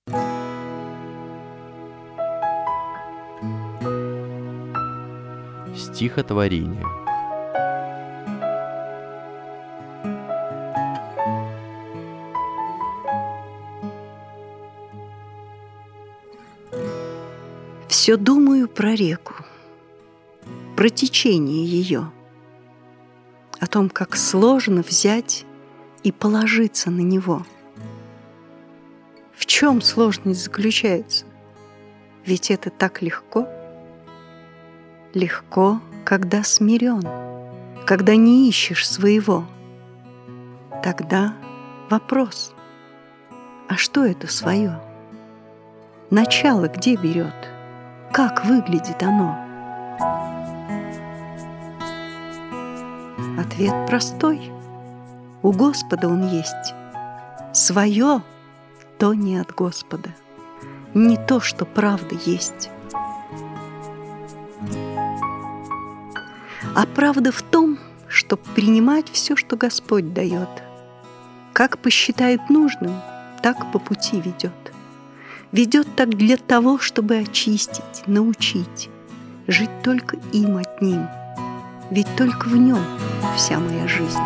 Стихотворение. Все думаю про реку, про течение ее, о том, как сложно взять и положиться на него. В чем сложность заключается? Ведь это так легко. Легко, когда смирен, когда не ищешь своего. Тогда вопрос: а что это свое? Начало где берет? Как выглядит оно? Ответ простой. У Господа он есть. Свое то не от Господа, не то, что правда есть. А правда в том, чтоб принимать все, что Господь дает. Как посчитает нужным, так по пути ведет. Ведет так для того, чтобы очистить, научить, жить только им одним, ведь только в нем вся моя жизнь.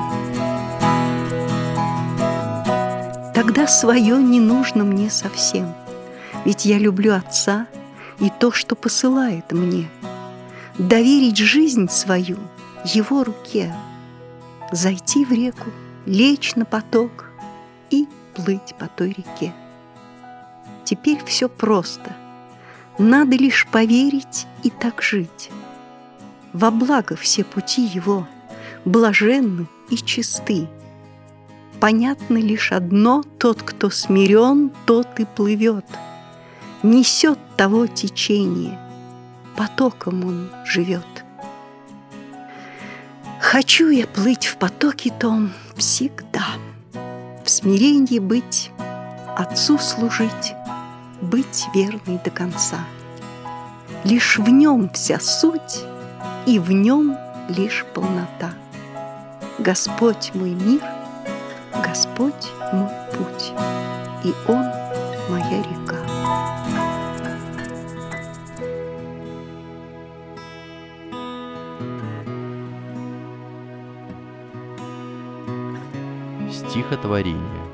Тогда свое не нужно мне совсем, ведь я люблю Отца и то, что посылает мне. Доверить жизнь свою Его руке, зайти в реку, лечь на поток и плыть по той реке. Теперь все просто. Надо лишь поверить и так жить. Во благо все пути Его блаженны и чисты. Понятно лишь одно: тот, кто смирен, тот и плывет. Несет того течение, потоком он живет. Хочу я плыть в потоке том всегда, в смирении быть, Отцу служить, быть верной до конца. Лишь в нем вся суть, и в нем лишь полнота. Господь мой мир, Господь мой путь, и Он моя река. Стихотворение.